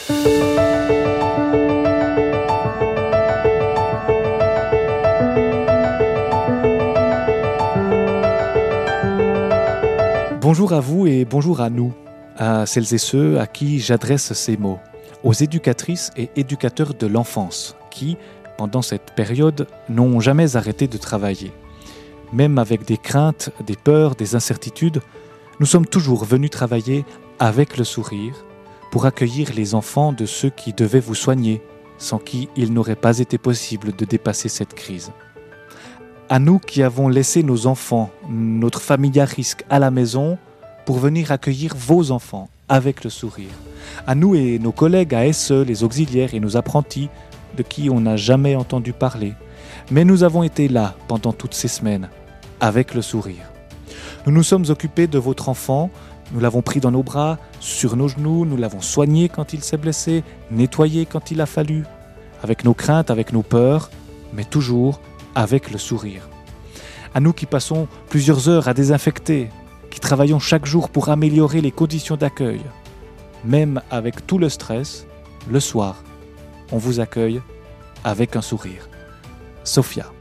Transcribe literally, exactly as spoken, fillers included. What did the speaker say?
Bonjour à vous et bonjour à nous, à celles et ceux à qui j'adresse ces mots, aux éducatrices et éducateurs de l'enfance qui, pendant cette période, n'ont jamais arrêté de travailler. Même avec des craintes, des peurs, des incertitudes, nous sommes toujours venus travailler avec le sourire pour accueillir les enfants de ceux qui devaient vous soigner, sans qui il n'aurait pas été possible de dépasser cette crise. À nous qui avons laissé nos enfants, notre famille à risque à la maison pour venir accueillir vos enfants avec le sourire. À nous et nos collègues à S E, les auxiliaires et nos apprentis de qui on n'a jamais entendu parler. Mais nous avons été là pendant toutes ces semaines avec le sourire. Nous nous sommes occupés de votre enfant, nous l'avons pris dans nos bras, sur nos genoux, nous l'avons soigné quand il s'est blessé, nettoyé quand il a fallu, avec nos craintes, avec nos peurs, mais toujours avec le sourire. À nous qui passons plusieurs heures à désinfecter, qui travaillons chaque jour pour améliorer les conditions d'accueil, même avec tout le stress, le soir, on vous accueille avec un sourire. Sophia.